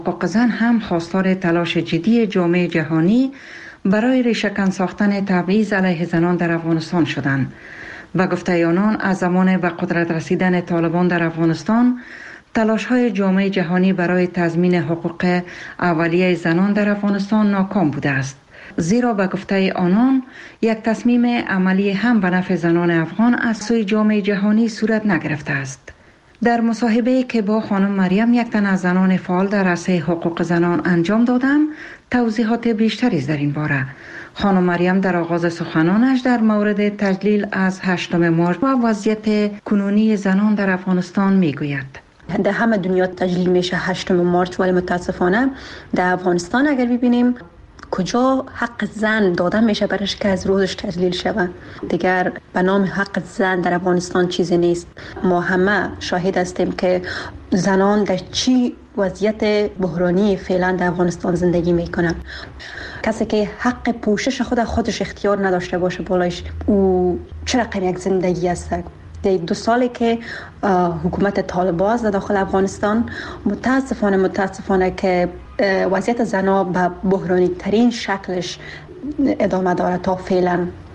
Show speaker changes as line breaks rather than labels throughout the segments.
حقوق زن هم خواستار تلاش جدی جامعه جهانی برای ریشه‌کن ساختن تبعیض علیه زنان در افغانستان شدند. و گفته آنان از زمان به قدرت رسیدن طالبان در افغانستان تلاش‌های جامعه جهانی برای تضمین حقوق اولیه زنان در افغانستان ناکام بوده است. زیرا به گفته آنان یک تصمیم عملی هم به نفع زنان افغان از سوی جامعه جهانی صورت نگرفته است. در مصاحبه‌ای که با خانم مریم، یک تن از زنان فعال در عرصه حقوق زنان انجام دادم، توضیحات بیشتری در این باره. خانم مریم در آغاز سخنانش در مورد تجلیل از 8 مارچ و وضعیت کنونی زنان در افغانستان میگوید.
در همه دنیا تجلیل میشه 8 مارچ، ولی متاسفانه در افغانستان اگر ببینیم کجا حق زن داده میشه برش که از روزش تجلیل شود. دیگر به نام حق زن در افغانستان چیزی نیست. ما همه شاهد هستیم که زنان در چی وضعیت بحرانی فعلا در افغانستان زندگی میکنن. کسی که حق پوشش خودش اختیار نداشته باشه بالایش، او چه رقم یک زندگی است. در 2 سالی که حکومت طالبان است در داخل افغانستان، متاسفانه که وضعیت زنها به بحرانی ترین شکلش ادامه داره. تا فعلا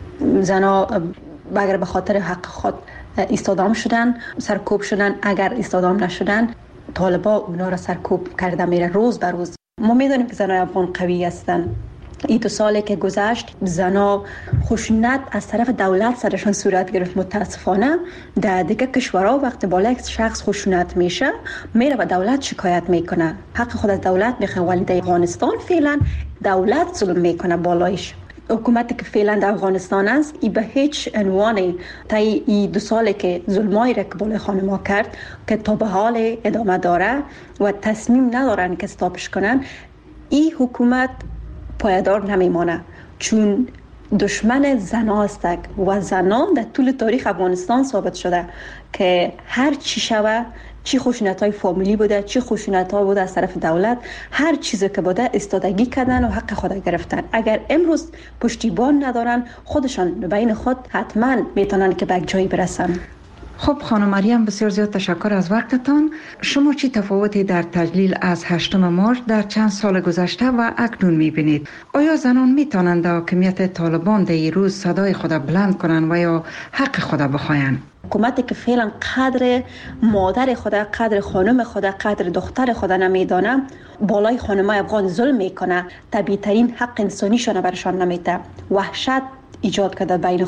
زنها اگر به خاطر حق خود ایستادام شدن، سرکوب شدن، اگر ایستادام نشدن طالبان اونا را سرکوب کرده میره روز به روز. ما میدونیم که زنای افغان قوی هستن. این 2 سالی که گذشت زنا خشونت از طرف دولت سرشان صورت گرفت. متاسفانه در دیگه کشورها وقتی بالا یک شخص خشونت میشه میره به دولت شکایت میکنه، حق خود از دولت میخواد. ولی در افغانستان فعلا دولت ظلم میکنه بالایش. حکومتی که فعلا در افغانستان است ای به هیچ عنوان تا این 2 سالی که ظلمایی را که بالای خانم‌ها کرد که تا به حال ادامه داره و تصمیم ندارن که استاپش کنن، این حکومت پایدار نمیمانه، چون دشمن زنا است و زنان در طول تاریخ افغانستان ثابت شده که هر چی شوه، چی خشونت‌های فامیلی بوده، چی خشونت‌ها بوده از طرف دولت، هر چیزی که بوده استادگی کردن و حق خود گرفتن. اگر امروز پشتیبان ندارن خودشان بین خود حتما میتونن که به جایی برسن.
خب خانم مریم، بسیار زیاد تشکر از وقتتان. شما چی تفاوتی در تجلیل از 8 مارچ در چند سال گذشته و اکنون میبینید؟ آیا زنان میتونند در حاکمیت طالبان در این روز صدای خود بلند کنند و یا حق خود بخواهند؟
حکومتی که فعلا قدر مادر خود، قدر خانم خود، قدر دختر خود نمیدانه، بالای خانمای افغان ظلم میکنه، طبیعی ترین حق انسانیشون برشان نمیده. وحشت ایجاد کرده بین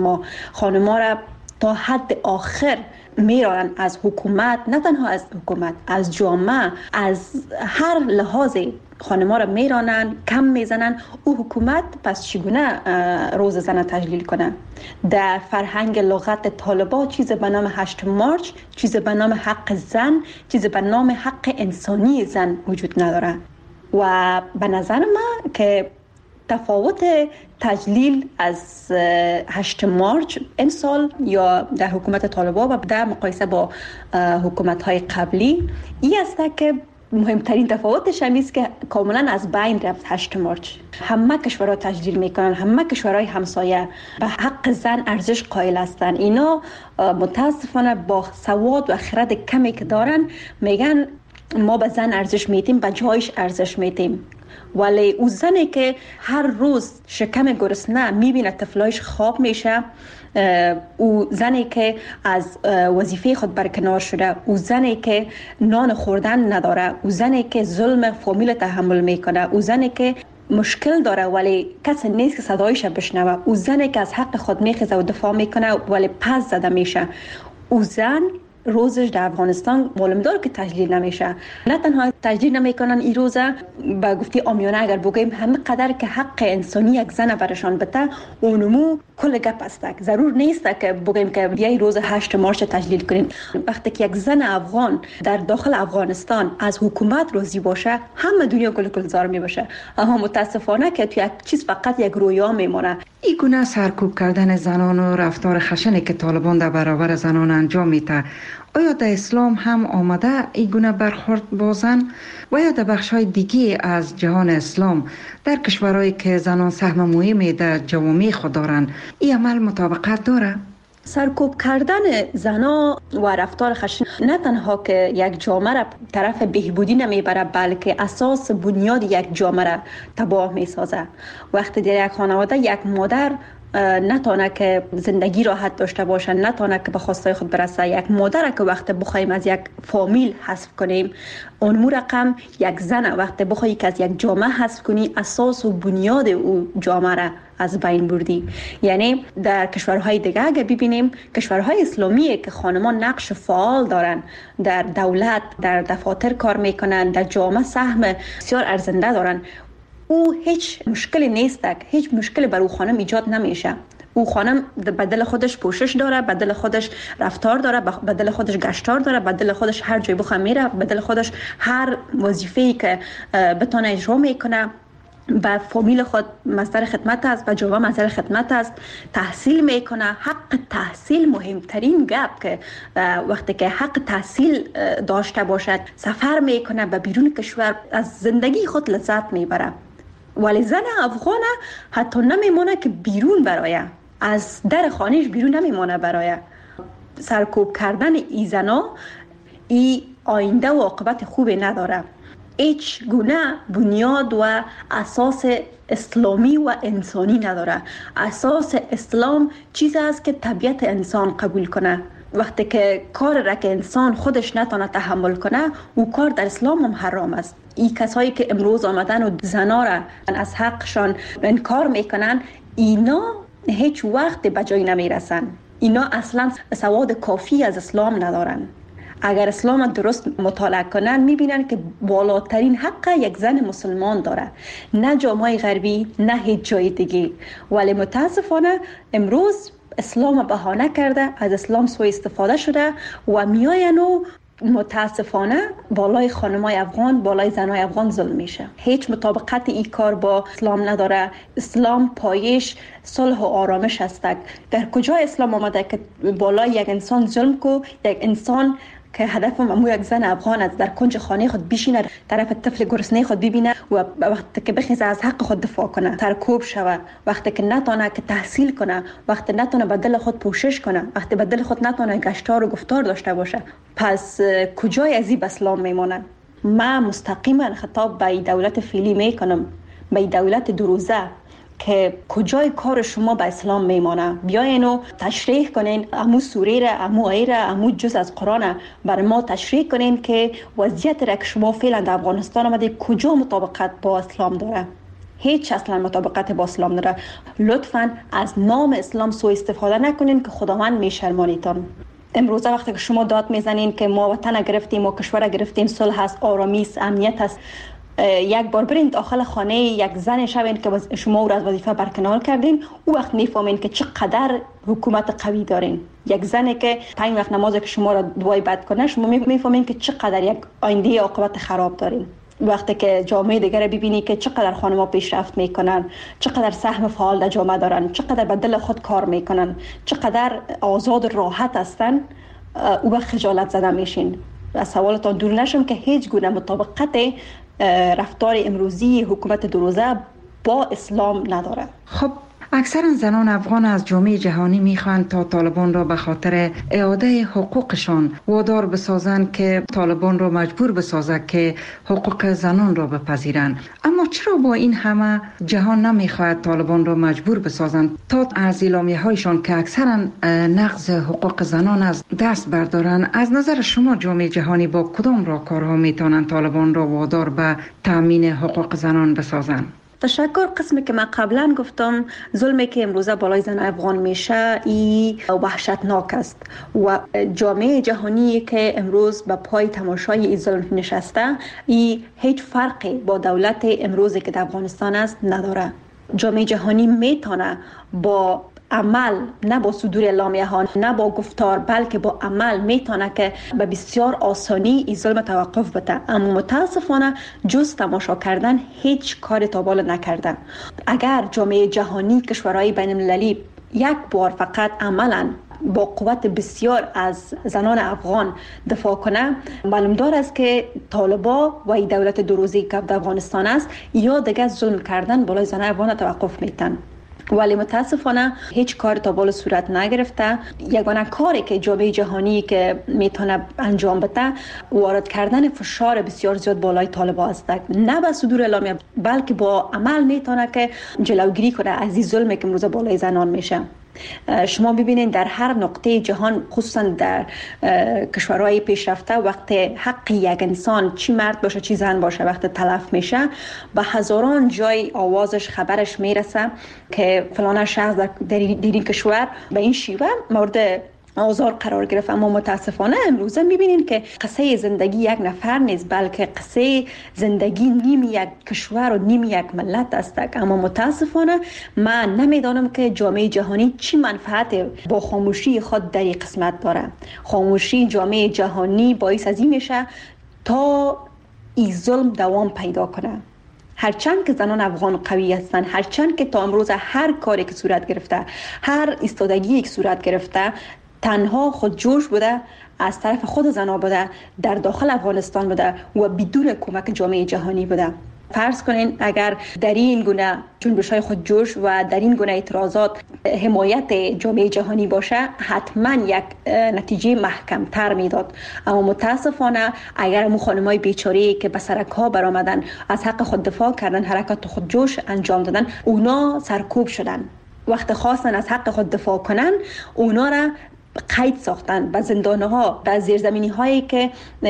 خانم‌ها را تا حد آخر میرانن از حکومت، نه تنها از حکومت، از جامعه، از هر لحاظی خانم‌ها را میرانن، کم میزنن. او حکومت پس چگونه روز زن تجلیل کنه؟ در فرهنگ لغت طالبان چیز به نام 8 مارچ، چیز به نام حق زن، چیز به نام حق انسانی زن وجود نداره. و به نظر من که تفاوت تجلیل از 8 مارچ این سال یا در حکومت طالبان و در مقایسه با حکومت‌های قبلی این است که مهمترین تفاوتش هم است که کاملا از بین رفت 8 مارچ. همه کشورها تجلیل میکنن، همه کشورهای همسایه به حق زن ارزش قائل هستند. اینا متاسفانه با سواد و خرد کمی که دارن میگن ما به زن ارزش میدیم، به جایش ارزش میدیم. ولی او زنی که هر روز شکم گرسنه میبینه طفلایش خواب میشه، او زنی که از وظیفه خود برکنار شده، او زنی که نان خوردن نداره، او زنی که ظلم فامیل تحمل میکنه، او زنی که مشکل داره ولی کسی نیست که صدایش بشنوه، او زنی که از حق خود میخیزه و دفاع میکنه ولی پس زده میشه، او زن روزش در افغانستان معلوم داره که تجلیل نمیشه. نه تنها تجلیل نمیکنن این روزه، با گفتی عامیانه اگر بگیم همه قدر که حق انسانی یک زن برشان بده اونمو کل گپ است. ضرور نیست که بگیم که بیای روز 8 مارچ تجلیل کنیم. وقتی که یک زن افغان در داخل افغانستان از حکومت راضی باشه همه دنیا گلزار میباشه. اما متاسفانه که تو یک چیز فقط یک رویا میمونه.
این گونه سرکوب کردن زنان و رفتار خشنی که طالبان در برابر زنان انجام میده، آیا در اسلام هم آمده این گونه برخورد با زن و یا در بخش‌های دیگه از جهان اسلام در کشورهایی که زنان سهم مهمی در جوامع خود دارند این عمل مطابقت داره؟
سرکوب کردن زنا و رفتار خشن نه تنها که یک جامعه را طرف بهبودی نمیبره، بلکه اساس بنیاد یک جامعه را تباه میسازه. وقتی در یک خانواده یک مادر نتونه که زندگی راحت داشته باشه، نتونه که به خواستای خود برسه، یک مادر که وقتی بخوایم از یک فامیل حذف کنیم، اون رقم یک زن وقتی بخوایی که از یک جامعه حذف کنی، اساس و بنیاد او جامعه را از بین بردی. یعنی در کشورهای دیگه اگه ببینیم، کشورهای اسلامی که خانمان نقش فعال دارن، در دولت، در دفاتر کار میکنن، در جامعه سهم بسیار ارزنده دارن، او هیچ مشکلی نیست، هیچ مشکلی بر او خانم ایجاد نمیشه. او خانم بدل خودش پوشش داره، بدل خودش رفتار داره، بدل خودش گشتار داره، بدل خودش هر جای بخواد میره، بدل خودش هر وظیفه‌ای که بتونه اجرا میکنه. به فامیل خود مصدر خدمت است، به جامعه مصدر خدمت است، تحصیل میکنه. حق تحصیل مهمترین گپ که وقتی که حق تحصیل داشته باشد، سفر میکنه به بیرون کشور، از زندگی خود لذت میبره. ولی زن افغان حتی نمیمونه که بیرون برایه، از در خانهش بیرون نمیمونه برایه. سرکوب کردن ای زنا ای آینده و عاقبت خوبی نداره، هیچ گونه بنیاد و اساس اسلامی و انسانی نداره. اساس اسلام چیزی است که طبیعت انسان قبول کنه. وقتی که کار را که انسان خودش نتونه تحمل کنه، او کار در اسلام هم حرام است. این کسایی که امروز آمدن و زنا را از حقشان انکار میکنن، اینا هیچ وقت به جای نمیرسن. اینا اصلا سواد کافی از اسلام ندارن. اگر اسلام درست مطالعه کنن میبینن که بالاترین حق یک زن مسلمان داره، نه جامعه غربی، نه هیچ جای دیگه. ولی متاسفانه امروز اسلام بهانه کرده، از اسلام سوء استفاده شده و میاین و متاسفانه بالای خانمای افغان، بالای زنای افغان ظلم میشه. هیچ مطابقت این کار با اسلام نداره. اسلام پایش صلح و آرامش است. در کجا اسلام آمده که بالای یک انسان ظلم کو؟ یک انسان که هدف امو یک زن افغان است در کنج خانه خود بشینه، طرف طفل گرسنه خود ببینه و وقتی که بخیزه از حق خود دفاع کنه، سرکوب شوه، وقتی که نتونه که تحصیل کنه، وقتی نتونه به دل خود پوشش کنه، وقتی به دل خود نتونه گشتار و گفتار داشته باشه، پس کجای از این اسلام میمونه؟ من مستقیما خطاب به دولت فعلی میکنم، به دولت دروزه، که کجای کار شما به اسلام میمانه؟ بیاین و تشریح کنین، امو سوره را، امو آیه را، امو جز از قرآن بر ما تشریح کنین که وضعیت را که شما فعلا در افغانستان آمده کجا مطابقت با اسلام داره. هیچ اصلا مطابقت با اسلام داره. لطفاً از نام اسلام سوء استفاده نکنین که خداوند میشرمانیتان. امروز وقتی که شما داد میزنین که ما وطن گرفتیم، ما کشور گرفتیم، صلح است، آرامی است، امنیت است، یک بار برین داخل خانه یک زن شوین که شما او را از وظیفه برکنار کردین، او وقت میفهمین که چقدر حکومت قوی دارین. یک زنی که 5 وقت نماز که شما را دعای بد کنه، شما میفهمین که چقدر یک آینده عاقبت خراب دارین. وقتی که جامعه دیگر را ببینی که چقدر خانم‌ها پیشرفت میکنن، چقدر سهم فعال در جامعه دارن، چقدر به دل خود کار میکنن، چقدر آزاد و راحت هستن، او وقت خجالت زده میشین. از سوالتان دور نشم که هیچ گونه مطابقت رفتار امروزی حکومت دروزه با اسلام نداره.
خب اکثر زنان افغان از جامعه جهانی میخواهند تا طالبان را به خاطر اعاده حقوقشان وادار بسازند که طالبان را مجبور بسازد که حقوق زنان را بپذیرند. اما چرا با این همه جهان نمیخواهد طالبان را مجبور بسازند تا از اعلامیه‌هایشان که اکثرا نقض حقوق زنان از دست بردارند؟ از نظر شما جامعه جهانی با کدام راهکارها میتوانند طالبان را وادار به تامین حقوق زنان بسازند؟
تشکر. قسمی که من قبلا گفتم، ظلمی که امروزه بالای زن افغان میشه ای وحشتناک است و جامعه جهانی که امروز به پای تماشای این ظلم نشسته، ای هیچ فرقی با دولت امروزی که در افغانستان است نداره. جامعه جهانی میتونه با عمل، نه با صدور اعلامیه ها، نه با گفتار، بلکه با عمل میتونه که به بسیار آسانی این ظلم توقف بده. اما متاسفانه جز تماشا کردن هیچ کار تابال نکرده. اگر جامعه جهانی، کشورهای بین المللی یک بار فقط عملا با قوت بسیار از زنان افغان دفاع کنه، معلوم دار است که طالبا و این دولت دروزی که در افغانستان است یا دیگه ظلم کردن بالای زنان افغان توقف میتن. ولی متاسفانه هیچ کار تا بالا صورت نگرفته. یگانه کاری که جامعه جهانی که میتونه انجام بده وارد کردن فشار بسیار زیاد بالای طالبان است، نه به صدور اعلامیه بلکه با عمل میتونه که جلوگیری کنه از این ظلمی که امروز بالای زنان میشه. شما ببینید در هر نقطه جهان، خصوصا در کشورهای پیشرفته، وقتی حق یک انسان چی مرد باشه چی زن باشه وقتی تلف میشه، به هزاران جای آوازش خبرش میرسه که فلان شخص در این کشور به این شیوه مورد آزار قرار گرفت. اما متاسفانه امروزه میبینین که قصه زندگی یک نفر نیست، بلکه قصه زندگی نیم یک کشور و نیم یک ملت است. اما متاسفانه من نمیدانم که جامعه جهانی چی منفعت با خاموشی خود در این قسمت داره. خاموشی جامعه جهانی باعث از این میشه تا این ظلم دوام پیدا کنه. هرچند که زنان افغان قوی هستند، هرچند که تا امروز هر کاری که صورت گرفته، هر ایستادگی که صورت گرفته تنها خودجوش بوده، از طرف خود زنان بوده، در داخل افغانستان بوده و بدون کمک جامعه جهانی بوده. فرض کنین اگر در این گونه جنبش‌های خودجوش و در این گونه اعتراضات حمایت جامعه جهانی باشه، حتما یک نتیجه محکم‌تر میداد. اما متاسفانه اگر اون خانمای بیچاره‌ای که به سرک‌ها برآمدن، از حق خود دفاع کردن، حرکت خودجوش انجام دادن، اونا سرکوب شدن. وقت خواستن از حق خود دفاع کنن، اونا را قید ساختن به زندان‌ها، به زیرزمینی‌هایی که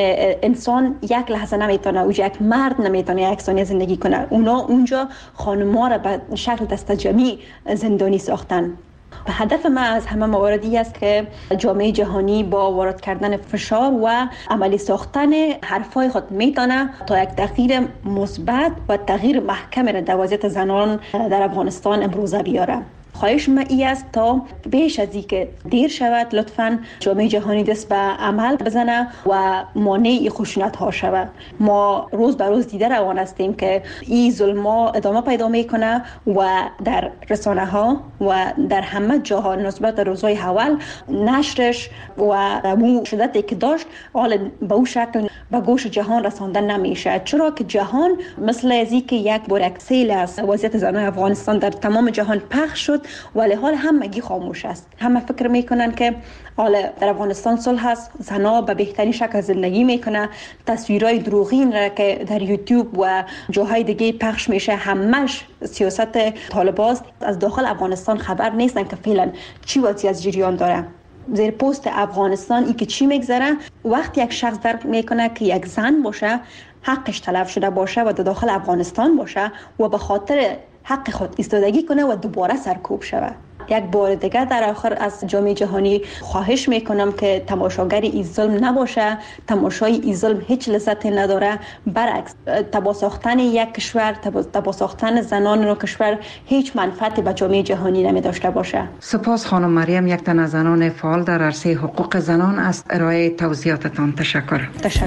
انسان یک لحظه نمیتونه، او یک مرد نمیتونه یک ثانیه زندگی کنه. اونا اونجا خانم‌ها را به شکل دستجمعی زندانی ساختن. هدف ما از همه مواردی است که جامعه جهانی با وارد کردن فشار و عملی ساختن حرفای خود میتونه تا یک تغییر مثبت و تغییر محکم در وضعیت زنان در افغانستان امروزه بیاره. خواهش من ای است تا بیش از این که دیر شود لطفاً جامعه جهانی دست به عمل بزنه و مانع خشونت ها شود. ما روز به روز دیده روان هستیم که این ظلم‌ها ادامه پیدا میکنه و در رسانه ها و در همه جاها نسبت روزهای اول نشرش و اون شدتی که داشت حال به اون شکل به گوش جهان رسانده نمیشه، چرا که جهان مثل ازی که یک بار یک سیل از وضعیت زنان افغانستان در تمام جهان پخش شد ولی حال همگی خاموش است. همه فکر میکنن که حال در افغانستان صلح است، زنها به بهترین شکل زندگی میکنه. تصویرهای دروغین را که در یوتیوب و جاهای دیگه پخش میشه همش سیاست طالبان. از داخل افغانستان خبر نیستن که فعلا چی وضعیت جریان داره. زیر پست افغانستان ای که چی میگذره، وقتی یک شخص درک میکنه که یک زن باشه حقش تلف شده باشه و در داخل افغانستان باشه و به خاطر حق خود ایستادگی کنه و دوباره سرکوب شود. یک بار دیگه در آخر از جامعه جهانی خواهش میکنم که تماشاگر این ظلم نباشه. تماشای این ظلم هیچ لذتی نداره، برعکس تباه ساختن یک کشور، تباه ساختن زنان و کشور هیچ منفعتی به جامعه جهانی نمی داشته باشه.
سپاس خانم مریم، یک تن از زنان فعال در عرصه حقوق زنان، از ارائه توضیحاتتان تشکر.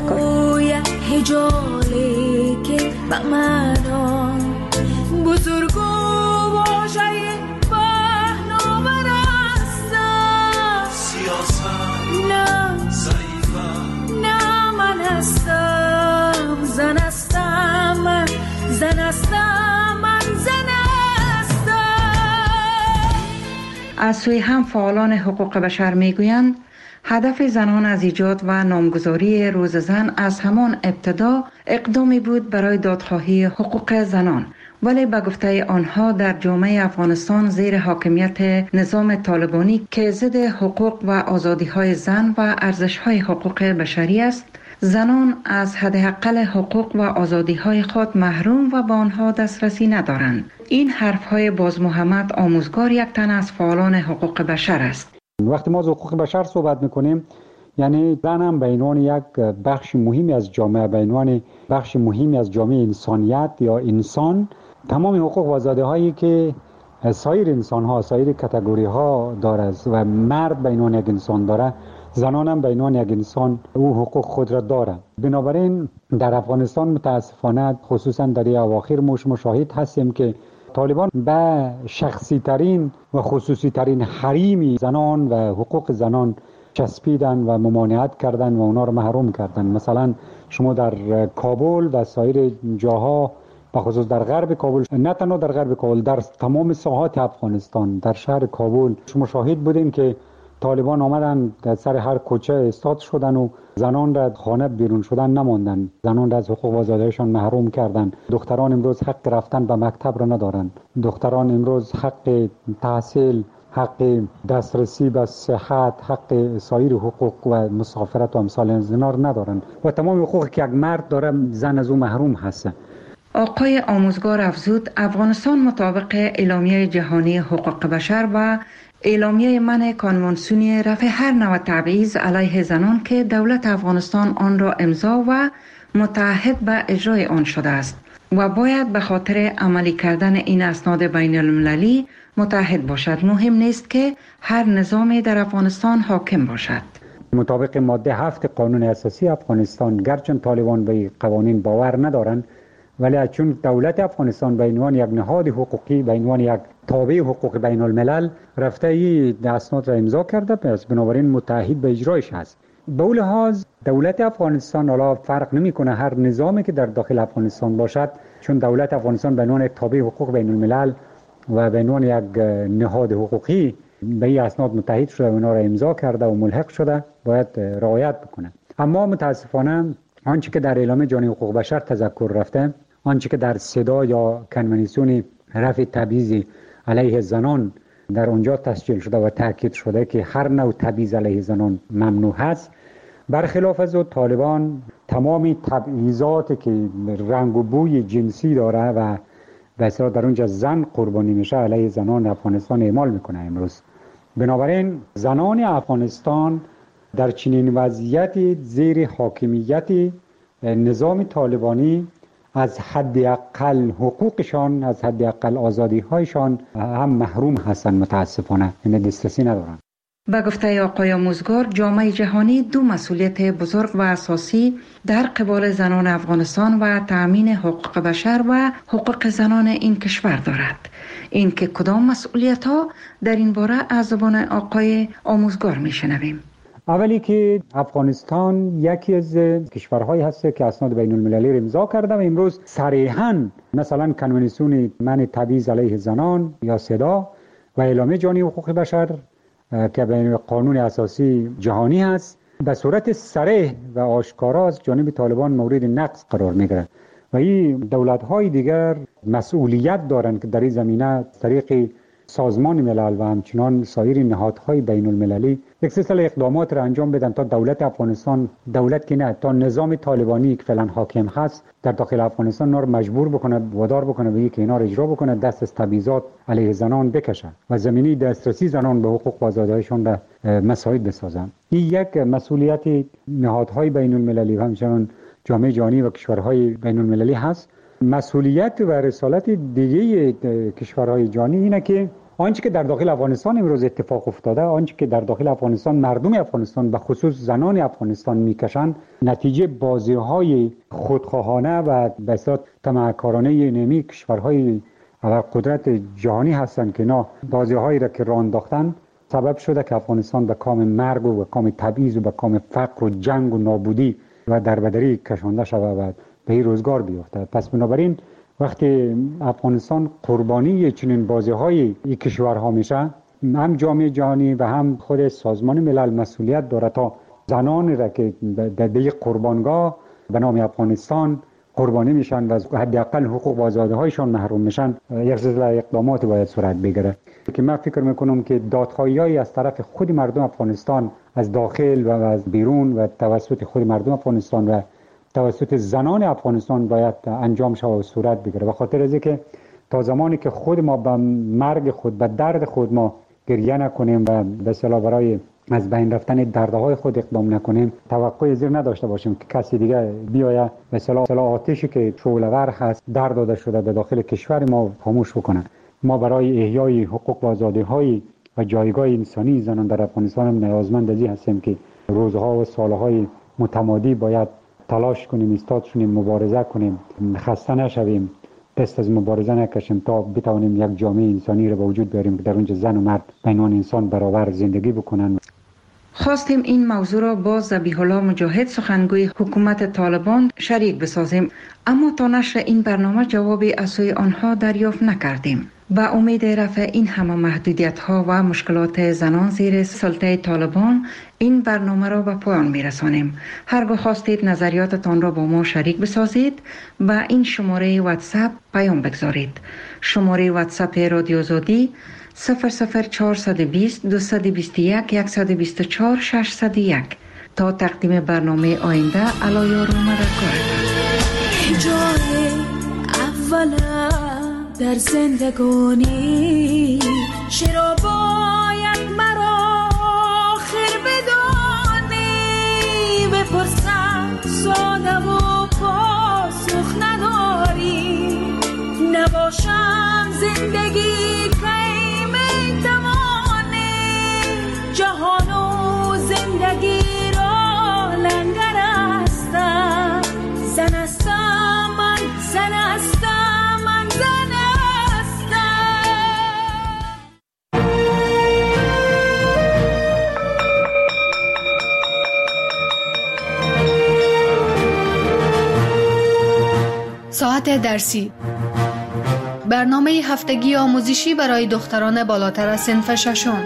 از سوی هم فعالان حقوق بشر میگویند هدف زنان از ایجاد و نامگذاری روز زن از همان ابتدا اقدامی بود برای دادخواهی حقوق زنان، ولی به گفته آنها در جامعه افغانستان زیر حاکمیت نظام طالبانی که ضد حقوق و آزادی‌های زن و ارزش‌های حقوق بشری است، زنان از حداقل حقوق و آزادی‌های خود محروم و به آنها دسترسی ندارند. این حرف‌های باز محمد آموزگار، یک تن از فعالان حقوق بشر است.
وقتی ما از حقوق بشر صحبت می‌کنیم، یعنی زن هم به عنوان یک بخش مهمی از جامعه، به عنوان بخش مهمی از جامعه انسانیت یا انسان، تمام حقوق و آزادی‌هایی که سایر انسان‌ها، سایر کاتگوری‌ها داره و مرد به عنوان یک انسان داره، زنان هم به عنوان یک انسان او حقوق خود را داره. بنابراین در افغانستان متاسفانه خصوصا در این اواخر مشاهد هستیم که طالبان به شخصی ترین و خصوصی ترین حریم زنان و حقوق زنان چسبیدن و ممانعت کردن و اونا را محروم کردن. مثلا شما در کابل و سایر جاها به خصوص در غرب کابل، نه تنها در غرب کابل، در تمام ساحات افغانستان، در شهر کابل شما شاهد بودین که طالبان آمدن در سر هر کوچه استاد شدن و زنان را خانه بیرون شدن نماندن، زنان را از حقوق و آزادیشان محروم کردن. دختران امروز حق رفتن به مکتب را ندارن، دختران امروز حق تحصیل، حق دسترسی به صحت، حق سایر حقوق و مسافرت و امثال از اینا ندارن و تمام حقوقی که یک مرد داره زن از او محروم هست.
آقای آموزگار افزود افغانستان مطابق اعلامیه جهانی حقوق بشر و اعلامیه منع کنوانسیونی رفع هر نوع تبعیض علیه زنان که دولت افغانستان آن را امضا و متعهد به اجرای آن شده است و باید به خاطر عملی کردن این اسناد بین المللی متعهد باشد. مهم نیست که هر نظامی در افغانستان حاکم باشد.
مطابق ماده 7 قانون اساسی افغانستان گرچند طالبان به قوانین باور ندارند، ولی چون دولت افغانستان به عنوان یک نهاد حقوقی، به عنوان یک تابع حقوق بین الملل رفته این اسناد را امضا کرده، پس بنابراین متعهد به اجرایش هست. به اون لحاظ دولت افغانستان حالا فرق نمیکنه هر نظامی که در داخل افغانستان باشد، چون دولت افغانستان به عنوان یک تابع حقوق بین الملل و به عنوان یک نهاد حقوقی به این اسناد متحد شده و اونا را امضا کرده و ملحق شده، باید رعایت بکنه. اما متاسفانه آنچه که در اعلامیه جهانی حقوق بشر تذکر رفته، آنچه که در صدا یا کنوانسیون رفع تبعیض علیه زنان در اونجا تسجیل شده و تاکید شده که هر نوع تبعیض علیه زنان ممنوع است، برخلاف از طالبان تمام تبعیضاتی که رنگ و بوی جنسی داره و به اصطلاح در اونجا زن قربانی میشه علیه زنان افغانستان اعمال میکنه امروز. بنابراین زنان افغانستان در چنین وضعیتی زیر حاکمیت نظام طالبانی از حداقل حقوقشان، از حداقل آزادی‌هایشان هم محروم هستند. متاسفانه این دسترسی ندارند.
به گفته آقای آموزگار، جامعه جهانی دو مسئولیت بزرگ و اساسی در قبال زنان افغانستان و تأمین حقوق بشر و حقوق زنان این کشور دارد. این که کدام مسئولیت ها در این باره از زبان آقای آموزگار میشنویم.
اولی که افغانستان یکی از کشورهایی هست که اسناد بین المللی را امضا کرده و امروز صریحاً مثلا کنوانسیون منع تبعیض علیه زنان یا صدا و اعلامیه جهانی حقوق بشر که بین قانون اساسی جهانی هست به صورت صریح و آشکارا از جانب طالبان مورد نقض قرار میگیره و این دولت‌های دیگر مسئولیت دارند که در این زمینه طریق سازمان ملل و همچنان سایر نهادهای بین المللی یک سلسله اقدامات را انجام بدن تا دولت افغانستان، دولت که نه، تا نظام طالبانی که فعلا حاکم هست در داخل افغانستان اینا رو مجبور بکنه، وادار بکنه به اینکه اینا رو اجرا بکنه، دست از تبعیضات علیه زنان بکشه و زمینه دسترسی زنان به حقوق و آزادی‌هایشان را مساعد بسازند. این یک مسئولیت نهادهای بین المللی و همچنان جامعه جهانی و کشورهای بین المللی هست. مسئولیت و رسالت دیگه کشورهای جهانی اینه که آنچه که در داخل افغانستان امروز اتفاق افتاده، آنچه که در داخل افغانستان مردم افغانستان به خصوص زنان افغانستان میکشند، نتیجه بازی‌های خودخواهانه و به اصطلاح طمع‌کارانه نمی کشورهای قدرت جهانی هستند که اینا بازی‌هایی را که راه انداختن سبب شده که افغانستان به کام مرگ و به کام تبعیض و به کام فقر و جنگ و نابودی و دربدری کشانده شود و به این روزگار بیفته. پس بنابراین وقتی افغانستان قربانی چنین بازی‌های این کشورها میشه، هم جامعه جهانی و هم خود سازمان ملل مسئولیت داره تا زنان را که در قربانگاه به نام افغانستان قربانی میشن و از حداقل حقوق و آزادی‌هایشان محروم میشن، یک سلسله اقدامات باید صورت بگیره. که من فکر میکنم که دادخواهی‌های از طرف خود مردم افغانستان از داخل و از بیرون و توسط خود مردم افغانستان و توسط زنان افغانستان باید انجام شود و صورت بگیره، به خاطر از اینکه تا زمانی که خود ما به مرگ خود، به درد خود ما گریه نکنیم و به اصطلاح برای از بین رفتن دردهای خود اقدام نکنیم، توقع زیر نداشته باشیم که کسی دیگه بیاید به اصطلاح آتشی که شعله‌ور هست در داده شده به داخل کشور ما خاموش بکنه. ما برای احیای حقوق و آزادی‌های و جایگاه انسانی زنان در افغانستان هم نیازمند از این هستیم که روزها و سالهای متمادی باید تلاش کنیم، ایستاد شونیم، مبارزه کنیم، خسته نشویم، دست از مبارزه نکشیم تا بتوانیم یک جامعه انسانی را به وجود بیاریم که در اونجا زن و مرد به عنوان انسان برابر زندگی بکنن.
خواستیم این موضوع را با ذبیح الله مجاهد سخنگوی حکومت طالبان شریک بسازیم، اما تا نشر این برنامه جوابی از سوی آنها دریافت نکردیم. با امید رفع این همه محدودیت ها و مشکلات زنان زیر سلطه طالبان این برنامه را به پایان می رسانیم. هرگاه خواستید نظریاتتان را با ما شریک بسازید با این شماره واتساپ پیام بگذارید. شماره واتساپ رادیو آزادی 00420 221 124 601. تا تقدیم برنامه آینده علایار و مددکارتان.
جای اولا در زندگانی چرا باید مرا آخر بدانی؟ بپرسم ساده و پاسخ نداری. نباشم زندگی کی میتوانی؟ جهان و زندگی را لنگر هستم. زن هستم من، زن هستم من، زن
ساعت درسی، برنامه هفتگی آموزشی برای دختران بالاتر از صنف ششم.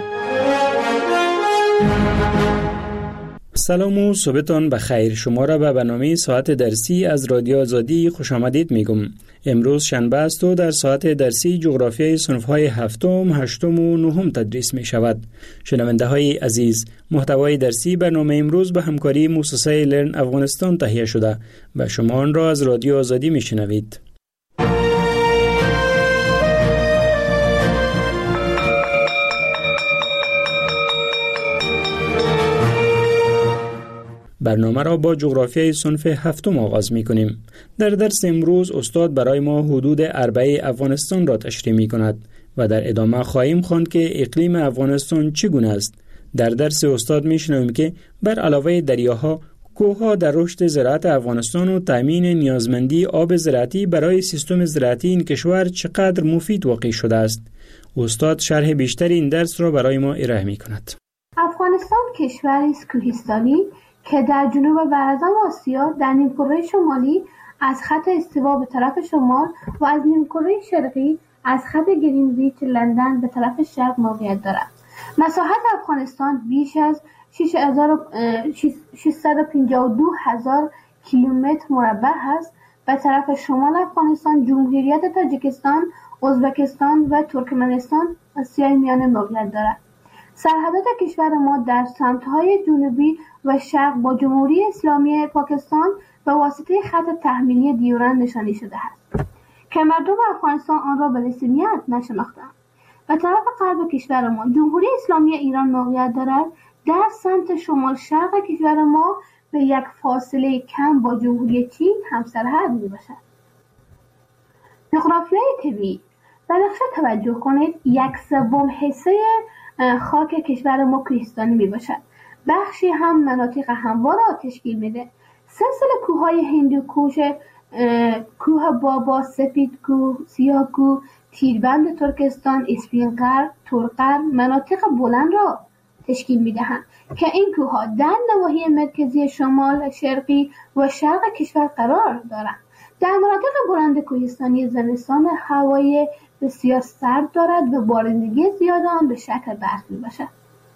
سلام و صبحتان بخیر. شما را به برنامه ساعت درسی از رادیو آزادی خوش آمدید میگم. امروز شنبه است و در ساعت درسی جغرافیای صنف‌های هفتم، هشتم و نهم تدریس می شود. شنونده های عزیز، محتوای درسی برنامه امروز به همکاری مؤسسه لرن افغانستان تهیه شده و شما آن را از رادیو آزادی می شنوید. برنامه را با جغرافیای صنف هفتم آغاز می کنیم. در درس امروز استاد برای ما حدود اربعه افغانستان را تشریح می کند و در ادامه خواهیم خواند که اقلیم افغانستان چگونه است. در درس استاد می شنویم که بر علاوه دریاها، کوهها در رشد زراعت افغانستان و تامین نیازمندی آب زراعتی برای سیستم زراعتی این کشور چقدر مفید واقع شده است. استاد شرح بیشتر این درس را برای ما ارائه می کند.
افغانستان کشوری است کوهستانی که در جنوب و اعظم آسیا در نیمکره شمالی از خط استوا به طرف شمال و از نیمکره شرقی از خط گرینویچ لندن به طرف شرق موقعیت دارد. مساحت افغانستان بیش از 652,000 کیلومتر مربع است. به طرف شمال افغانستان جمهوریت تاجیکستان، ازبکستان و ترکمنستان آسیای میانه موقعیت دارد. سرحدات کشور ما در سمت‌های جنوبی و شرق با جمهوری اسلامی پاکستان به واسطه خط تحمیلی دیورند نشانی شده است که مردم افغانستان آن را به رسمیت نشناختند. به طرف غرب کشور ما جمهوری اسلامی ایران موقعیت دارد. در سمت شمال شرق کشور ما به یک فاصله کم با جمهوری چین همسرحد میباشد. جغرافیای طبیعی، به نقشه توجه کنید. 1/3 حصه خاک کشور ما کوهستانی میباشد. بخشی هم مناطق هموار را تشکیل میده. سلسله کوههای هندوکوش، کوه بابا، سپید کوه، سیاه کوه، تیربند ترکستان، اسپینقر، تورقر مناطق بلند را تشکیل میدهند که این کوهها در نواحی مرکزی شمال، شرقی و شرق کشور قرار دارند. در مناطق بلند کوهستانی زمستان هوای بسیار سرد دارد و بارندگی زیاد آن به شکل برف میباشد.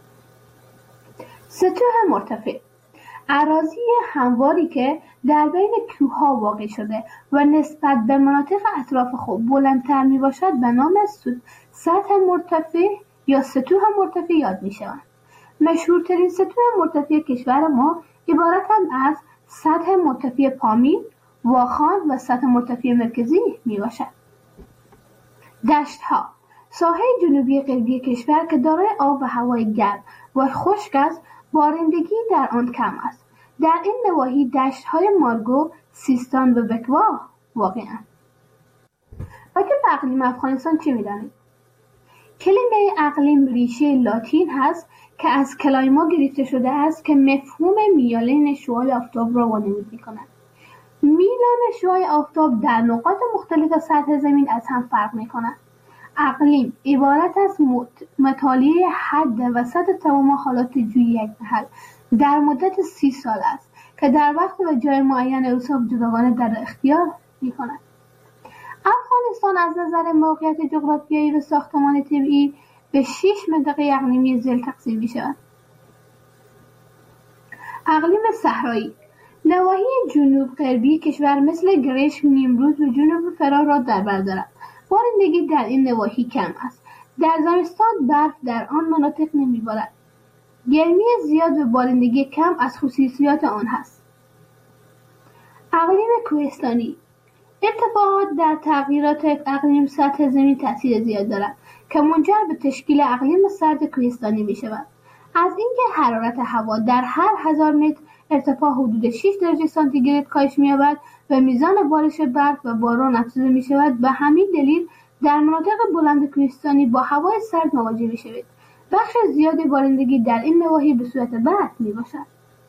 سطوح مرتفع، اراضی همواری که در بین کوهها واقع شده و نسبت به مناطق اطراف خود بلندتر می باشد به نام سطح مرتفع یا سطوح مرتفع یاد می شوند. مشهورترین سطوح مرتفع کشور ما عبارتند از سطح مرتفع پامیر، واخان و سطح مرتفع مرکزی می باشد. دشت ها، ساحه جنوبی غربی کشور که دارای آب و هوای گرم و خشک است، بارندگی در آن کم است. در این نواحی دشت‌های مارگو، سیستان و بکوا واقع‌اند. راجع به اقلیم افغانستان چه می‌دانید؟ کلمه اقلیم ریشه لاتین هست که از کلایما گرفته شده است که مفهوم میالین شعاع آفتاب را وانمود می‌کند. میلان شعاع آفتاب در نقاط مختلف سطح زمین از هم فرق می‌کند. اقلیم عبارت از مطالعه حد و سطح تمام حالات جوی یک محل در مدت 30 سال است که در وقت و جای معین اوصاف جداگانه در اختیار می‌کند. افغانستان از نظر موقعیت جغرافیایی و ساختمان طبیعی به 6 منطقه اقلیمی ذیل تقسیم می‌شود. اقلیم صحرایی: نواحی جنوب غربی کشور مثل گرشک، نیمروز و جنوب فرا را در بر دارد. بارندگی در این نواحی کم است. در زمستان برف در آن مناطق نمی‌بارد. گرمی زیاد و بارندگی کم از خصوصیات آن هست. اقلیم کوهستانی: ارتفاعات در تغییرات اقلیم سطح زمین تاثیر زیاد دارد که منجر به تشکیل اقلیم سرد کوهستانی می شود. از اینکه حرارت هوا در هر 1000 متر ارتفاع حدود 6 درجه سانتیگراد کاهش می یابد و میزان بارش برف و باران افزوده می شود. به همین دلیل در مناطق بلند کوهستانی با هوای سرد مواجه می شوید. بخش زیادی بارندگی در این نواحی به صورت برف می باشد.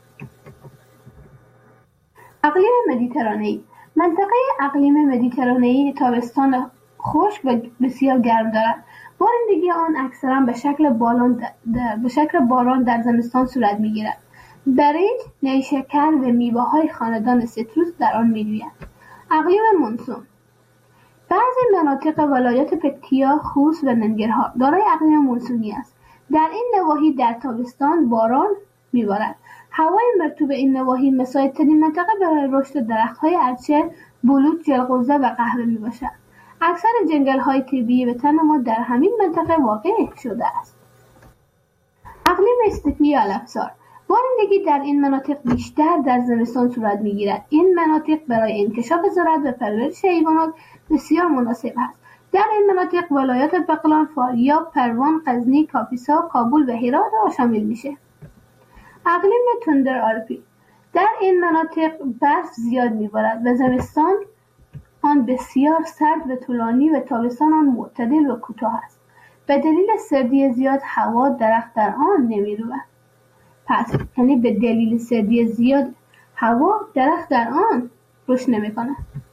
اقلیم مدیترانه‌ای: منطقه اقلیم مدیترانه‌ای تابستان خشک و بسیار گرم دارد. بارندگی آن اکثرا به شکل باران در زمستان صورت می‌گیرد. برنج، نیشکر و میوه‌های خاندان سیتروس در آن می‌رویند. اقلیم مونسون: بعضی مناطق ولایات پکتیا، خوست و ننگرهار دارای اقلیم مونسونی است. در این نواحی در تابستان باران می‌بارد. هوای مرطوب این نواحی مساعدترین منطقه برای رشد درخت‌های ارچه، بلوط، جلغوزه و قهوه میباشد. اکثر جنگل‌های طبیعی وطن ما در همین منطقه واقع شده است. اقلیم استپی یا علفزار: بارندگی در این مناطق بیشتر در زمستان صورت می‌گیرد. این مناطق برای انکشاف زراعت و پرورش حیوانات بسیار مناسب است. در این مناطق ولایات بغلان، فاریاب، پروان، غزنی، کاپیسا، کابل و هرات را شامل میشه. اقلیم تندر آلپی: در این مناطق برف زیاد میبارد و زمستان آن بسیار سرد و طولانی و تابستان آن معتدل و کوتاه است. به دلیل سردی زیاد هوا درخت در آن نمیروید. پس یعنی به دلیل سردی زیاد هوا درخت در آن رشد نمیکنه.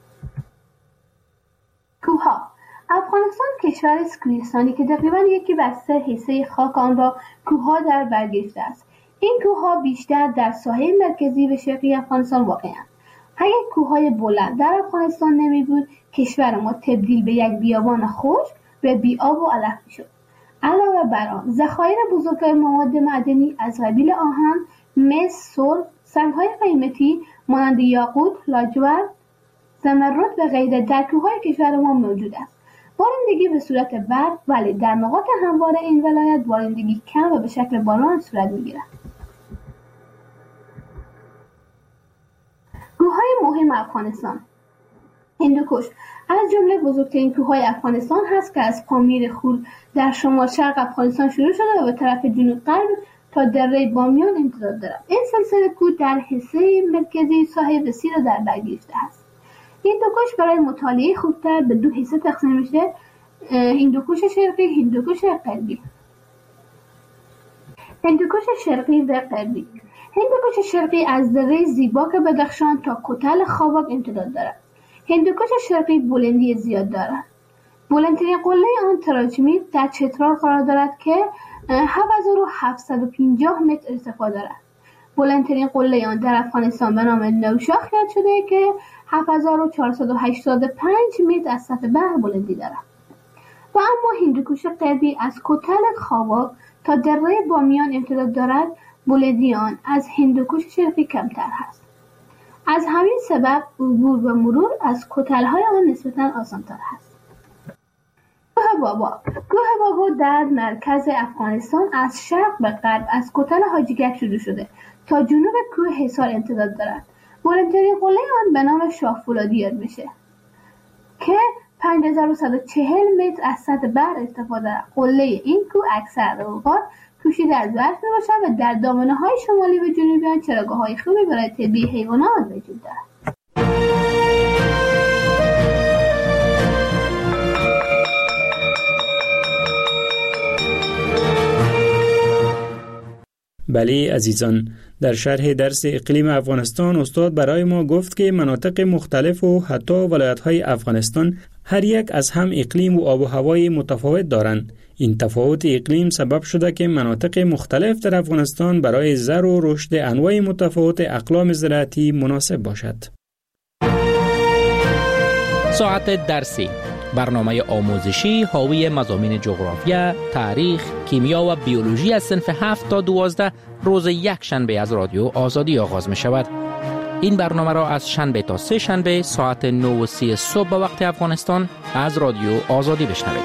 کوهها: افغانستان کشور است کوهستانی که تقریباً 1/3 حصه خاک آن را کوهها در بر گرفته است. این کوهها بیشتر در ساحه مرکزی و شرقی افغانستان واقع‌اند. اگر کوههای بلند در افغانستان نمی بود، کشور ما تبدیل به یک بیابان خشک و بی آب و علف می‌شد. علاوه بر آن، ذخایر بزرگ مواد معدنی از قبیل آهن، مس، سرب، سنگ‌های قیمتی مانند یاقوت، لاجورد، زمرد و غیره در کوههای کشور ما موجود است. بارندگی به صورت برف، ولی در نقاط هموار این ولایت بارندگی کم و به شکل باران صورت می‌گیرد. کوههای مهم افغانستان: هندوکش از جمله بزرگترین کوههای افغانستان هست که از پامیر خور در شمال شرق افغانستان شروع شده و به طرف جنوب غرب تا دره بامیان امتداد دارد. این سلسله کوه در حصه مرکزی ساحل وسیع را در بر گرفته است. هندوکش برای مطالعه خوبتر به 2 حصه تقسیم میشه: هندوکش شرقی، هندوکش غربی. هندوکش شرقی و غربی: هندوکش شرقی از دره زیباک بدخشان تا کتل خوابک امتداد دارد. هندوکش شرقی بلندی زیاد دارد. بلندترین قله آن تراجمیر در چترال قرار دارد که 7750 متر ارتفاع دارد. بلندترین قله آن در افغانستان به نام نوشاخ یاد شده که 7485 متر از سطح بحر بلندی دارد. و اما هندوکش غربی از کتل خوابک تا دره بامیان امتداد دارد. بلندی آن از هندوکش شرقی کمتر هست. از همین سبب عبور و مرور از کتل‌های آن نسبتاً آسان‌تر است. کوه بابا در مرکز افغانستان از شرق به غرب از کتل حاجیگک شروع شده تا جنوب کوه حصار امتداد دارد. بلندترین قله آن به نام شاه فولادی یاد میشه که 5140 متر از سطح بحر ارتفاع دارد. قله این کوه اکثر اوقات پوشیده از برف میباشد و در دامنه‌های شمالی و جنوبی آن چراگاه‌های خوبی برای طبیعی حیوانات وجود دارد.
بله عزیزان، در شرح درس اقلیم افغانستان استاد برای ما گفت که مناطق مختلف و حتی ولایت‌های افغانستان هر یک از هم اقلیم و آب و هوای متفاوت دارند. این تفاوت اقلیم سبب شده که مناطق مختلف در افغانستان برای زر و رشد انواع متفاوت اقلام زراعتی مناسب باشد.
ساعت درسی، برنامه آموزشی حاوی مضامین جغرافیا، تاریخ، کیمیا و بیولوژی از صنف 7 تا 12 روز یک شنبه از رادیو آزادی آغاز می شود. این برنامه را از شنبه تا سه شنبه ساعت 9:30 صبح به وقت افغانستان از رادیو آزادی بشنوید.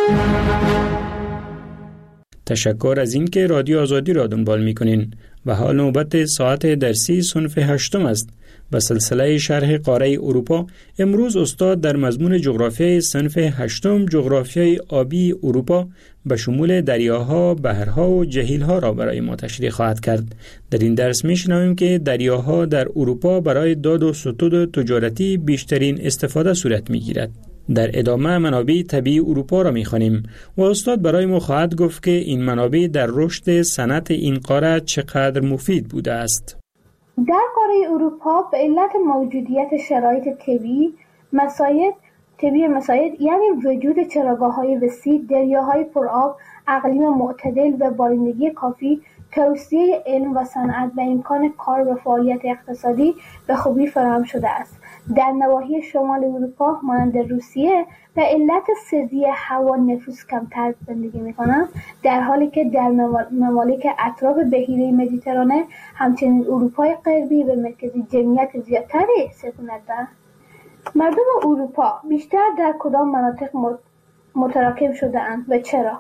تشکر از این که رادیو آزادی را دنبال می‌کنین و حال نوبت ساعت درسی صنف 8 است. به سلسله شرح قاره اروپا امروز استاد در مضمون جغرافیای صنف 8 جغرافیای آبی اروپا به شمول دریاها، بحرها و جهیل‌ها را برای ما تشریح خواهد کرد. در این درس می‌شنویم که دریاها در اروپا برای داد و ستود تجارتی بیشترین استفاده صورت می‌گیرد. در ادامه منابع طبیعی اروپا را می‌خوانیم و استاد برای ما خواهد گفت که این منابع در رشد صنعت این قاره چقدر مفید بوده است.
در قاره اروپا به علت موجودیت شرایط طبیعی مساعد یعنی وجود چراگاه‌های وسیع، دریاهای پرآب، اقلیم معتدل و بارندگی کافی، توسعه علم و صنعت و امکان کار و فعالیت اقتصادی به خوبی فراهم شده است. در نواحی شمال اروپا مانند روسیه به علت سردی هوا نفوس کمتر زندگی می‌کنند، در حالی که در ممالک اطراف بحیره مدیترانه همچنین اروپای غربی و مرکزی جمعیت زیادتری سکونت دارند. مردم اروپا بیشتر در کدام مناطق متراکم شده اند و چرا؟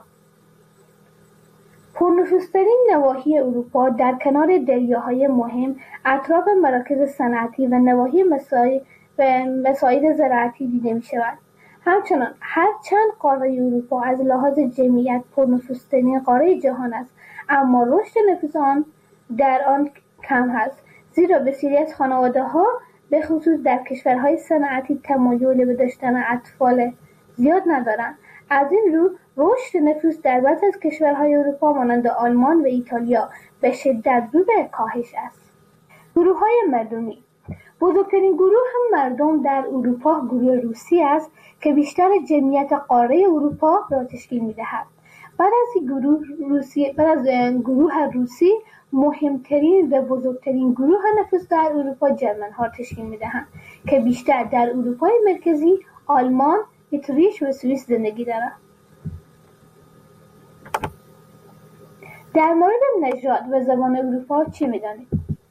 پرنفوذترین نواحی اروپا در کنار دریاهای مهم، اطراف مراکز صنعتی و نواحی مساعد زراعتی دیده می شود. همچنان هرچند قاره اروپا از لحاظ جمعیت پرنفوذترین قاره جهان است، اما رشد نفوذ آن در آن کم است، زیرا بسیاری از خانواده‌ها به خصوص در کشورهای صنعتی تمایل به داشتن اطفال زیاد ندارند. از این رو رشد نفوذ در بعضی از کشورهای اروپا مانند آلمان و ایتالیا به شدت رو به کاهش است. گروه‌های مردمی بزرگترین گروه مردم در اروپا گروه روسی است که بیشتر جمعیت قاره اروپا را تشکیل می‌دهد. بعد از گروه روسی مهمترین و بزرگترین گروه نفوذ در اروپا جرمن‌ها تشکیل می‌دهند که بیشتر در اروپای مرکزی، آلمان، اتریش و سوئیس زندگی دارند. در مورد نژاد و زبان اروپا چی می‌دانید؟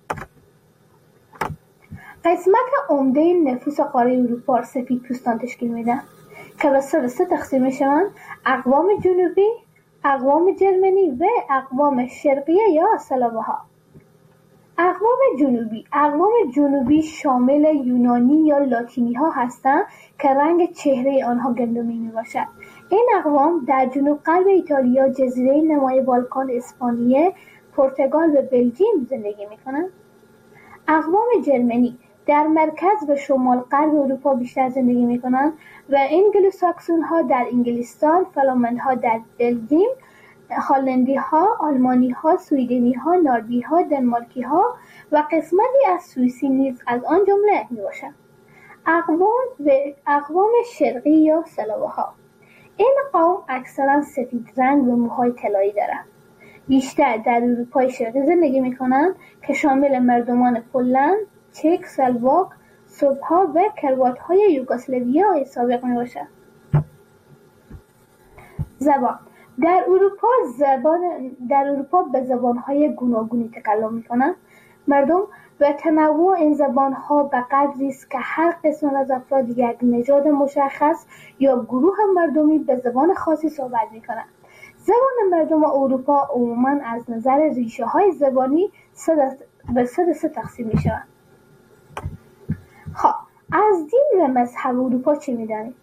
قسمت عمده نفوس قاره اروپا سفیدپوستان تشکیل می‌دهند که به سه تقسیم می‌شوند: اقوام جنوبی، اقوام جرمنی و اقوام شرقیه یا سلاوها. اقوام جنوبی شامل یونانی یا لاتینی ها هستند که رنگ چهره آنها گندمی می باشد. این اقوام در جنوب غرب ایتالیا، جزیره نمای بالکان، اسپانیه، پرتغال و بلژیم زندگی می کنند. اقوام جرمنی در مرکز و شمال غرب اروپا بیشتر زندگی می کنند و انگلوساکسون ها در انگلستان، فلامند ها در بلژیم، هلندی ها، آلمانی ها، سویدنی ها، نروژی ها، دنمارکی ها و قسمتی از سوئیسی نیز از آن جمله می باشند. اقوام شرقی یا سلاوها. این قوم اکثرا سفید رنگ و موهای طلایی دارند. بیشتر در اروپای شرقی زندگی می کنند که شامل مردمان پولند، چک، سلواک، سرب‌ها و کروات‌های یوگسلاویای سابق می باشند. زبان در اروپا به زبان‌های گوناگونی تکلم می‌کنند. مردم و تنوع این زبان‌ها به قدری است که هر قسم از افراد یک نژاد مشخص یا گروه مردمی به زبان خاصی صحبت می‌کنند. زبان مردم اروپا عموماً از نظر ریشه‌های زبانی به سه تقسیم می‌شوند. از دین و مذهب اروپا چه می‌دانید؟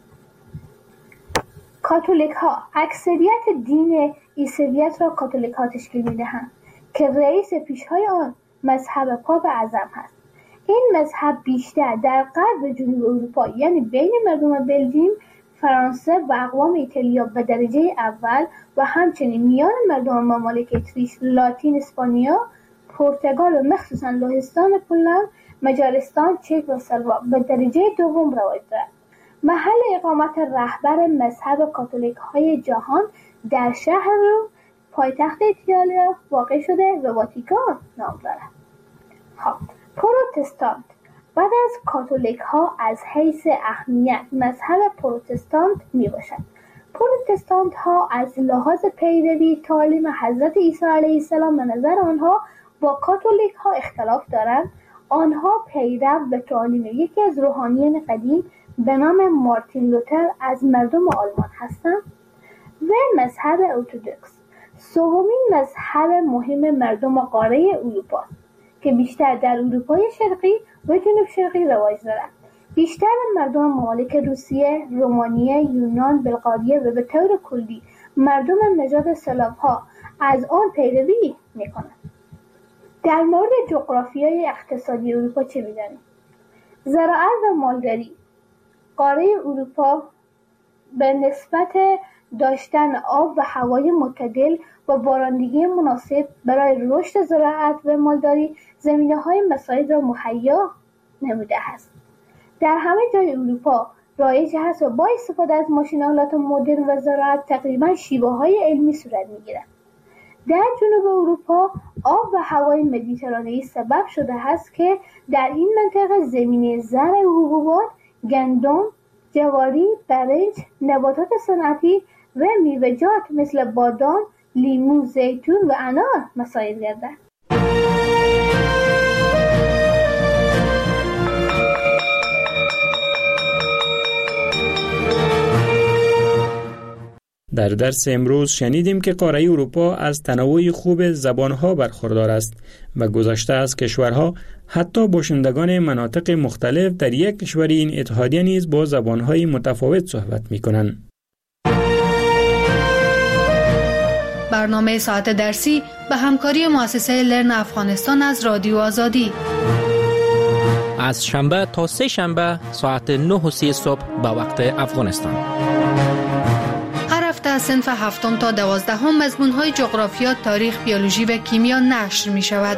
کاتولیک ها اکثریت دین عیسویت را کاتولیک ها تشکیل می‌دهند که رئیس پیشهای آن مذهب پاپ اعظم هست. این مذهب بیشتر در غرب و جنوب اروپا یعنی بین مردم بلژیم، فرانسه و اقوام ایتالیا به درجه اول و همچنین میان مردم ممالک اتریش، لاتین، اسپانیا، پرتغال و مخصوصاً لهستان، پولند، مجارستان، چک و سلواک به درجه دوم رواج دارد. محل اقامت رهبر مذهب کاتولیک های جهان در شهر پایتخت ایتالیا واقع شده و واتیکان نام دارد. پروتستانت بعد از کاتولیک ها از حیث اهمیت مذهب پروتستانت می باشد. پروتستانت ها از لحاظ پیروی تعالیم حضرت عیسی علیه السلام به نظر آنها با کاتولیک ها اختلاف دارند. آنها پیرو به تعالیم یکی از روحانیان قدیم به نام مارتین لوتر از مردم آلمان هستند و مذهب ارتدوکس سومین مذهب مهم مردم قاره اروپا که بیشتر در اروپای شرقی و جنوب شرقی رواج دارد. بیشتر مردم ممالک روسیه، رومانیه، یونان، بلغاریه و به طور کلی مردم نژاد سلاوها از آن پیروی می‌کنند. در مورد جغرافیای اقتصادی اروپا چه می‌دانیم؟ زراعت و مالداری. قاره اروپا به نسبت داشتن آب و هوای معتدل و بارندگی مناسب برای رشد زراعت و مالداری زمینه‌های مساعد را مهیا نموده است. در همه جای اروپا رایج است و با استفاده از ماشین‌آلات مدرن و زراعت تقریباً شیوه‌های علمی صورت می‌گیرد. در جنوب اروپا آب و هوای مدیترانه‌ای سبب شده است که در این منطقه زمینه زرع حبوبات، گندم، جواری، برنج، نباتات صنعتی و میوه‌جات مثل بادام، لیمو، زیتون و انار مساعد گردد.
در درس امروز شنیدیم که قاره اروپا از تنوع خوب زبانها برخوردار است و گذشته از کشورها حتی باشندگان مناطق مختلف در یک کشور این اتحادیه نیز با زبانهای متفاوت صحبت می‌کنند.
برنامه ساعت درسی به همکاری مؤسسه لرن افغانستان از رادیو آزادی
از شنبه تا سه شنبه ساعت 9:30 صبح به وقت افغانستان.
هر هفته از صنف 7 تا 12 مضمون‌های جغرافیا، تاریخ، بیولوژی و کیمیا نشر می‌شود.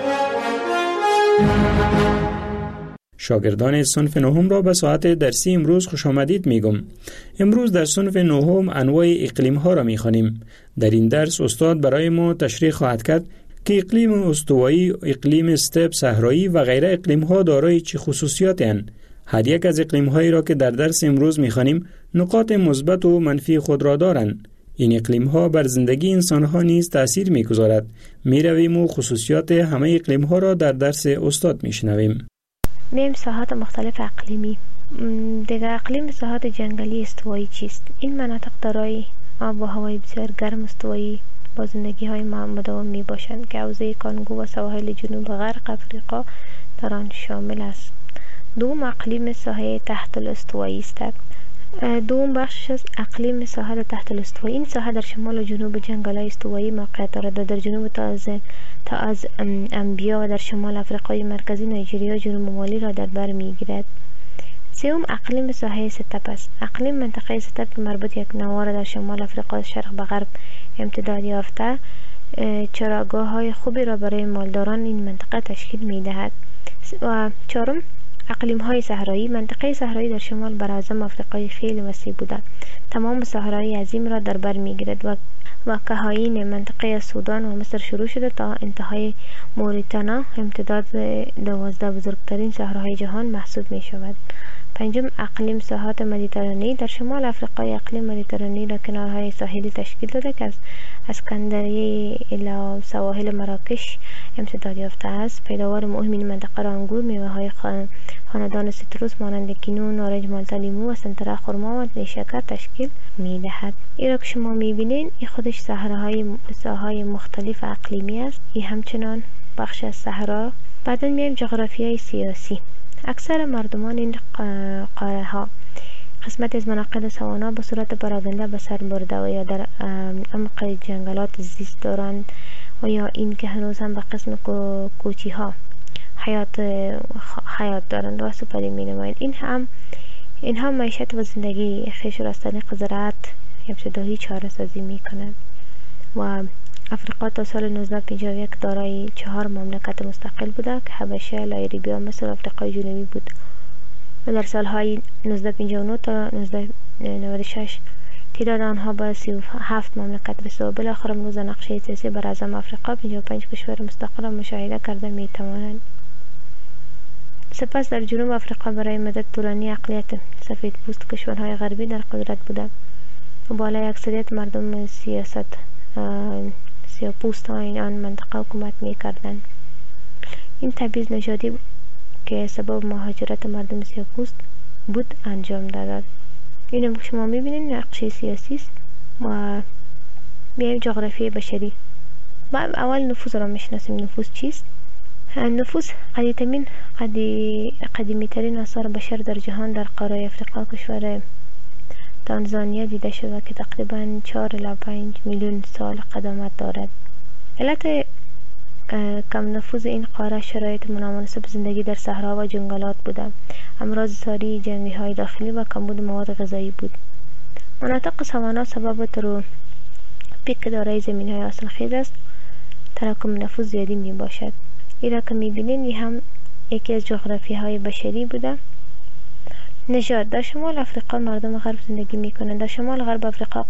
شاگردان صنف 9 را به ساعت درسی امروز خوش آمدید میگم. امروز در صنف 9 انواع اقلیم ها را میخوانیم. در این درس استاد برای ما تشریح خواهد کرد که اقلیم استوایی، اقلیم استپ، صحرایی و غیره اقلیم ها دارای چه خصوصیاتی هستند. هر یک از اقلیم هایی را که در درس امروز میخوانیم نقاط مثبت و منفی خود را دارند. این اقلیم ها بر زندگی انسان ها نیز تأثیر میگذارد. میرویم و خصوصیات همه اقلیم ها را در درس استاد میشنویم.
میم ساحات مختلف اقلیمی. دیگر اقلیم ساحات جنگلی استوایی چیست؟ این مناطق دارای آب و هوای بسیار گرم استوایی با زندگی های مداوم می باشند که حوزه کانگو و سواحل جنوب غرب افریقا در آن شامل است. دوم اقلیم ساحه تحت الاستوایی است. دوم بخش از اقلیم ساحل تحت الاستوایی. این ساحه در شمال و جنوب جنگل‌های استوایی موقعیت دارد و در جنوب تا از انبیا و در شمال افریقای مرکزی، نیجریه و جنوب مالی را در بر می‌گیرد. سوم اقلیم ساحه ستپ است. اقلیم منطقه ستپ که مربوط یک نوار در شمال افریقا از شرق به غرب امتداد یافته چراگاه‌های خوبی را برای مالداران این منطقه تشکیل می‌دهد. و چهارم اقلیم‌های صحرایی. منطقه صحرایی در شمال براعظم افریقای خیلی وسیع بوده. تمام صحرای عظیم را در بر می‌گیرد و کهاین منطقه سودان و مصر شروع شده تا انتهای موریتانا امتداد 12 بزرگترین صحراهای جهان محسوب می‌شود. پنجم اقلیم ساحات مدیترانه‌ای. در شمال افریقای اقلیم مدیترانه‌ای را کنارهای ساحلی تشکیل داده که از اسکندریه الی سواحل مراکش امتداد یافته است. پیداوار مهم این منطقه را انگور، میوه‌های خاندان سیتروس مانند کینو، نارنج، مالتا، لیمو و سنتره، خرما و نیشکر تشکیل می‌دهد. این را که شما می‌بینید این خودش ساحه‌های مختلف اقلیمی است. این همچنان بخش از صحرا. بعد میایم جغرافیای سیاسی. اکثر مردمان این قاره ها قسمت از مناطق سوانا به صورت پراگنده به سر برده و یا در عمق جنگلات زیست دارند و یا این که هنوز هم به قسم کوچی ها حیات دارند و سپری می نمایند. اینها معیشت و زندگی خیش را از طریق زراعت ابتدایی چاره سازی می کنند و افریقا تا سال 1951 دارای 4 مملکت مستقل بوده که حبشه، لایبریا، مصر و افریقای جنوبی بود. و در سالهای 1959 تا 1996 تعداد آنها به 37 مملکت رسید و بالاخره امروز نقشه سیاسی براعظم آفریقا 55 کشور مستقل مشاهده کرده می توانند. سپس در جنوب آفریقا برای مدت طولانی اقلیت سفید پوست کشورهای غربی در قدرت بوده و بالای اکثریت مردم سیاه‌پوست آن منطقه حکومت می کردند. این تبعیض نژادی که سبب مهاجرت مردم سیاه‌پوست بود انجام داد. اینم که شما میبینید نقشه سیاسی است و بیایم جغرافی بشری. ما اول نفوس را میشناسیم. نفوس چیست؟ نفوس قدیمی ترین آثار بشر در جهان در قاره افریقا کشور تانزانیا دیده شده که تقریبا 4 الی 5 میلیون سال قدامت دارد. علت کم نفوذ این قاره شرایط نامناسب زندگی در صحرا و جنگلات بوده. امراض ساری، جنگی‌های داخلی و کمبود مواد غذایی بود. مناطق سوانا سبب پیک دارای زمین‌های حاصلخیز است. تراکم نفوذ زیادی می باشد. این را که می‌بینید این هم یکی از جغرافی‌های بشری بوده. نژاد: در شمال آفریقا مردم غرب زندگی می‌کنند. در شمال غرب آفریقا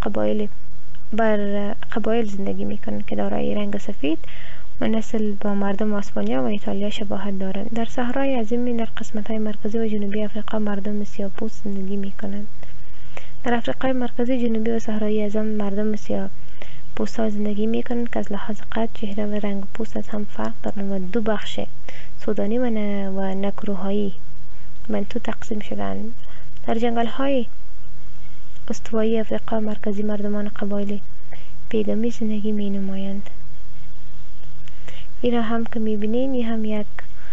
قبایل زندگی می‌کنند که دارای رنگ سفید و نسل با مردم اسپانیا و ایتالیا شباهت دارند. در صحرای عظیم در قسمت‌های مرکزی و جنوبی آفریقا مردم سیاه‌پوست زندگی می‌کنند. در آفریقای مرکزی، جنوبی و صحرای اعظم مردم سیاه‌پوست‌ها زندگی می‌کنند که از لحاظ قد، چهره و رنگ پوست از هم فرق دارند و دو بخش سودانی و نکروهایی منطقه تقسیم شدند. در جنگل‌های استوایی آفریقا مرکزی مردمان قبایل پیدامی زندگی می‌نمایند. این را هم که می‌بینید این هم یک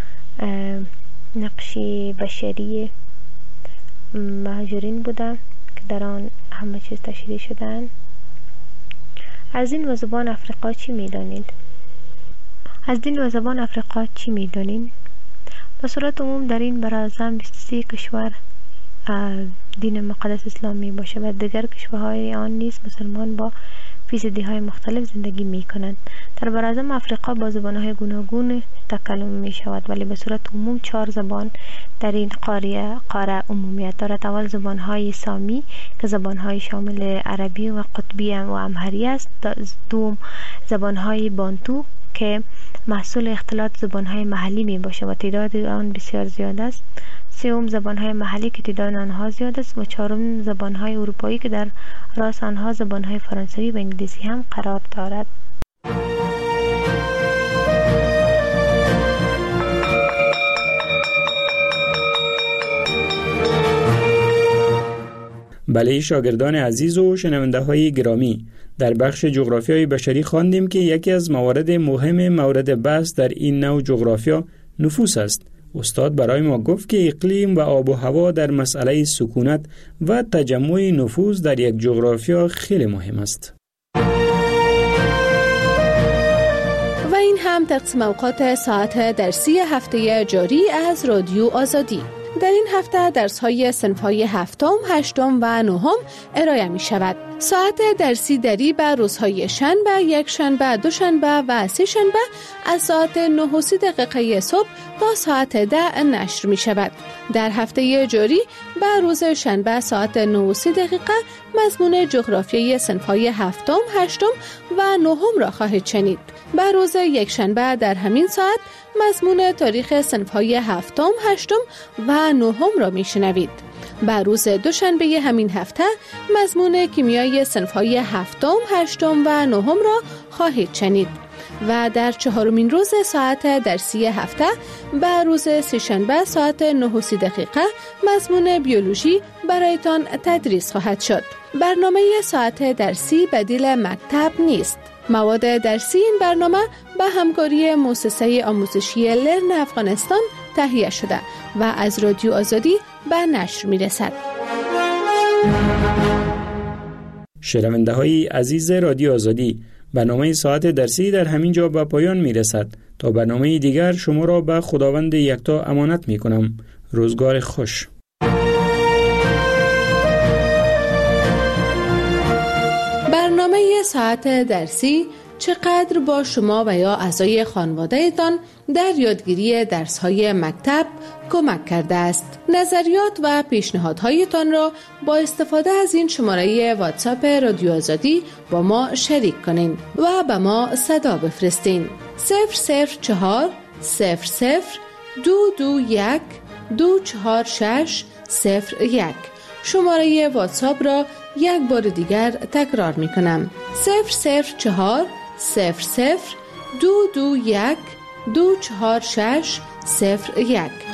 نقشی بشری مهاجرین بوده که در آن همه چیز تشریح شدند. از دین و زبان آفریقا چی می‌دانید؟ از دین و زبان آفریقا چی می‌دانید؟ به صورت عموم در این براعظم 23 کشور دین مقدس اسلام می باشه و دیگر کشورهای آن نیز مسلمان با فیصدی‌های مختلف زندگی می کنند. در براعظم آفریقا با زبان‌های گوناگون تکلم می شود، ولی به صورت عموم 4 زبان در این قاره عمومیت دارد. اول زبان‌های سامی که زبان‌های شامل عربی و قطبی و امهری است. دوم زبان‌های بانتو که محصول اختلاط زبان‌های محلی می باشه و تعداد آن بسیار زیاد است. سوم زبان‌های محلی که تعداد آنها زیاد است و چهارم زبان‌های اروپایی که در راس آنها زبان‌های فرانسوی و انگلیسی هم قرار دارد.
بله شاگردان عزیز و شنونده های گرامی، در بخش جغرافیای بشری خواندیم که یکی از موارد مهم مورد بحث در این نوع جغرافیا نفوس است. استاد برای ما گفت که اقلیم و آب و هوا در مسئله سکونت و تجمع نفوس در یک جغرافیا خیلی مهم است.
و این هم تقسیم اوقات ساعت درسی هفته جاری از رادیو آزادی. در این هفته درس‌های صنف‌های هفتم، هشتم و نهم ارائه می شود. ساعت درسی دری به روزهای شنبه، یکشنبه، دوشنبه و سه‌شنبه از ساعت 9:30 صبح تا ساعت 10 نشر می شود. در هفته جاری به روز شنبه ساعت 9:30 مضمون جغرافیای صنف‌های هفتم، هشتم و نهم را خواهید شنید. به روز یکشنبه در همین ساعت مضمون تاریخ صنف‌های هفتم، هشتم و نهم را میشنوید. به روز دوشنبه همین هفته مضمون کیمیای صنف‌های هفتم، هشتم و نهم را خواهید شنید. و در چهارمین روز ساعت درسی هفته به روز سه‌شنبه ساعت 9:30 مضمون بیولوژی برایتان تدریس خواهد شد. برنامه ساعت درسی بدیل مکتب نیست. مواد درسی این برنامه به همکاری مؤسسه آموزشی لرن افغانستان تهیه شده و از رادیو آزادی به نشر می رسد.
شنونده های عزیز رادیو آزادی، برنامه ساعت درسی در همین جا به پایان می رسد. تا برنامه دیگر شما را به خداوند یکتا امانت می کنم. روزگار خوش. برنامه
ساعت درسی چقدر با شما و یا اعضای خانواده‌تان در یادگیری درس‌های مکتب کمک کرده است. نظریات و پیشنهادهایتان را با استفاده از این شماره واتساپ رادیو آزادی با ما شریک کنین و به ما صدا بفرستین. 004 00 221 246 01. شماره واتساپ را یک بار دیگر تکرار می کنم. 004 00 221 246 01.